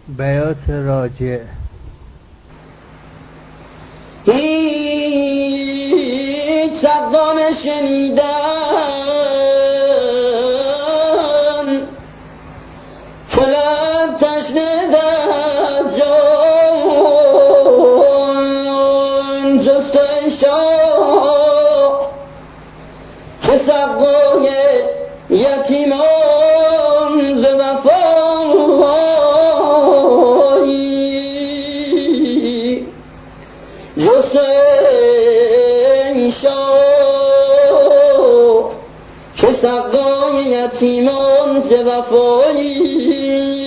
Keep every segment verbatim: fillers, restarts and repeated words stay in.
بیات راجع. هیچ صدا نشنیدم که لب تشنه در جان جست شاه که سقای یتیمان ز وفایی جست شاه که سقای یتیمان ز وفایی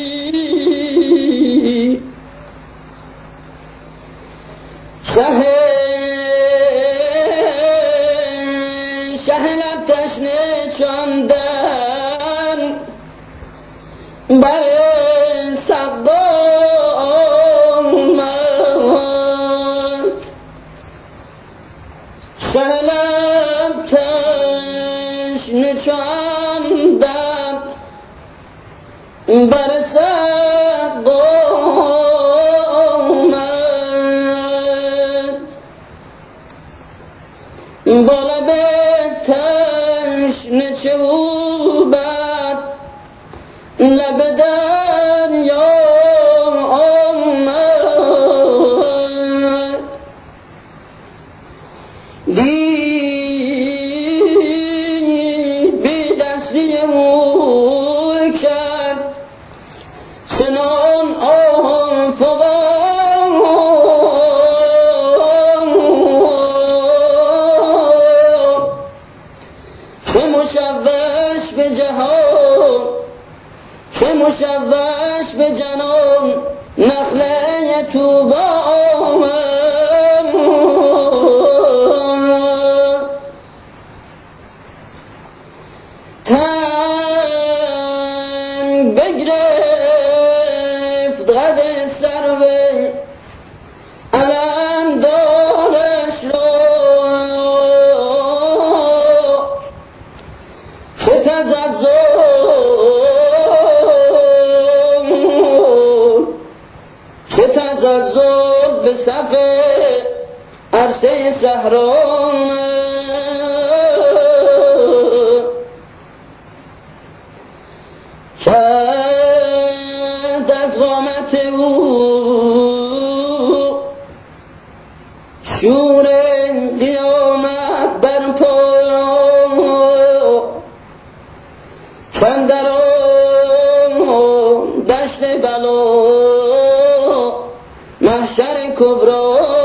شه شه لب تشنه چاندن بر سقا آمد شه لب تشنه چاندن بر سقا آمد با لب تشنه چوبد لب دریا آمد دید بی دستی او کرد سنان آهان فغان که مشوش به جهان که مشوش به جنان نخله توبا آمد تن بگرفت قد سروی علم دارش را که تزلزل که تزلزل به صف عرصه صحرا کرد از قامت او شور قیامت برپا کاندر آن دشت بلا محشر کبری